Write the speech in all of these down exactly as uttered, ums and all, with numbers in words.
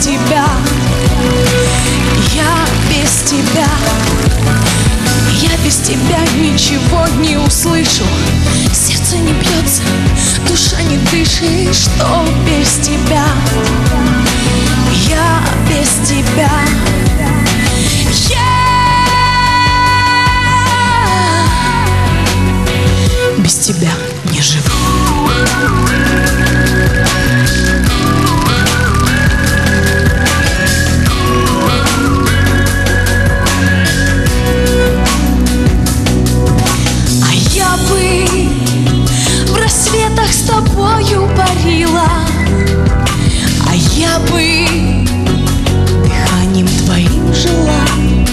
тебя, я без тебя, я без тебя ничего не услышу. Сердце не бьется, душа не дышит, что без тебя, я без тебя, я без тебя не живу. А я бы в рассветах с тобою парила, а я бы дыханием твоим жила,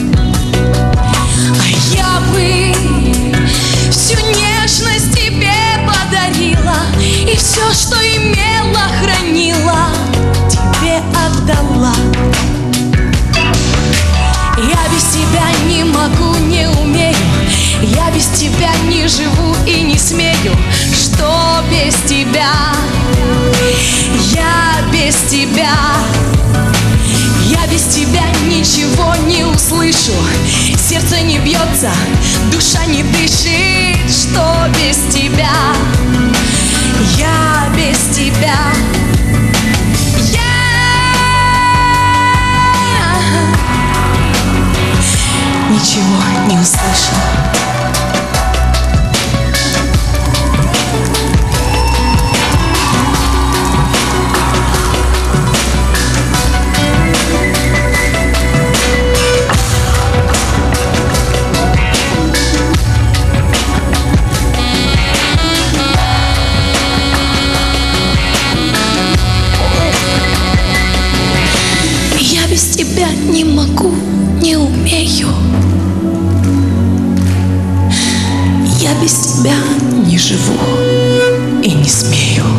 а я бы всю нежность тебе подарила, и все, что имела, хранила, тебе отдала. Я без тебя не могу, не умею, я без тебя не живу и не смею. Что без тебя, я без тебя, я без тебя ничего не услышу. Сердце не бьется, душа не дышит. Что без тебя, я без тебя, я ничего не услышу. Без тебя не могу, не умею, я без тебя не живу и не смею.